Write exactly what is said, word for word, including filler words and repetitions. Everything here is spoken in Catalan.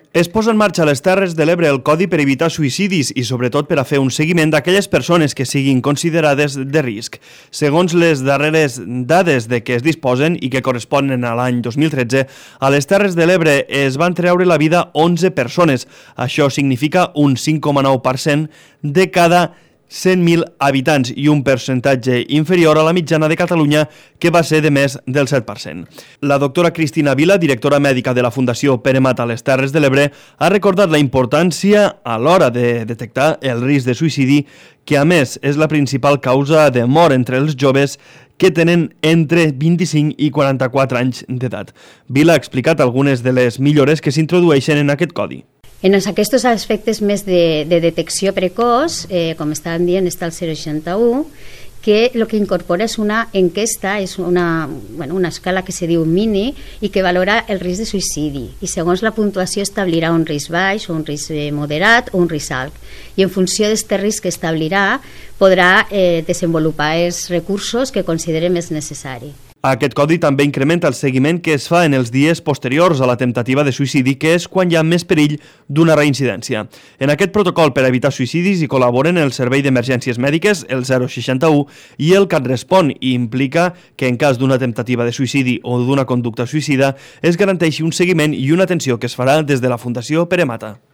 Es posa en marxa a les Terres de l'Ebre el Codi per evitar suïcidis i sobretot per a fer un seguiment d'aquelles persones que siguin considerades de risc. Segons les darreres dades de què es disposen i que corresponen a l'any dos mil tretze, a les Terres de l'Ebre es van treure la vida onze persones. Això significa un cinc coma nou per cent de cada cent mil habitants i un percentatge inferior a la mitjana de Catalunya, que va ser de més del set per cent. La doctora Cristina Vila, directora mèdica de la Fundació Pere Mata a les Terres de l'Ebre, ha recordat la importància a l'hora de detectar el risc de suïcidi, que a més és la principal causa de mort entre els joves que tenen entre vint-i-cinc i quaranta-quatre anys d'edat. Vila ha explicat algunes de les millores que s'introdueixen en aquest codi. En aquests aspectes més de, de detecció precoç, eh, com estàvem dient, està el zero seixanta-u, que el que incorpora és una enquesta, és una, bueno, una escala que se diu mini i que valora el risc de suïcidi i segons la puntuació establirà un risc baix, un risc moderat o un risc alt, i en funció d'aquest risc que establirà podrà eh, desenvolupar els recursos que consideri més necessari. Aquest codi també incrementa el seguiment que es fa en els dies posteriors a la temptativa de suïcidi, que és quan hi ha més perill d'una reincidència. En aquest protocol per evitar suïcidis hi col·laboren el Servei d'Emergències Mèdiques, el zero seixanta-u, i el CatRespon, i implica que en cas d'una temptativa de suïcidi o d'una conducta suïcida es garanteixi un seguiment i una atenció que es farà des de la Fundació Pere Mata.